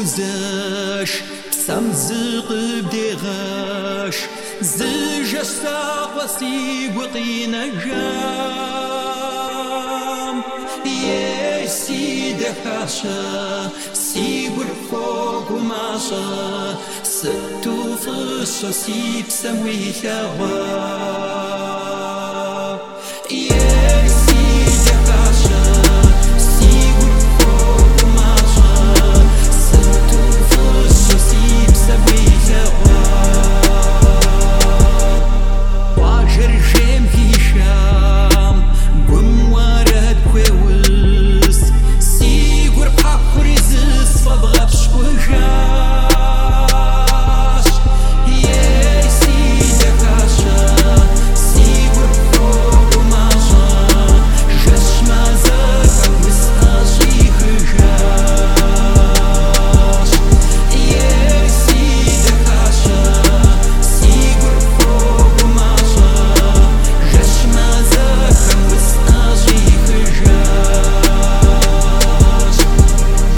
زش سم زقب دغش زج ساقسي وقين جام يسيد حاشا سيبر فوق ماشا ستو فش سيب سموي شوا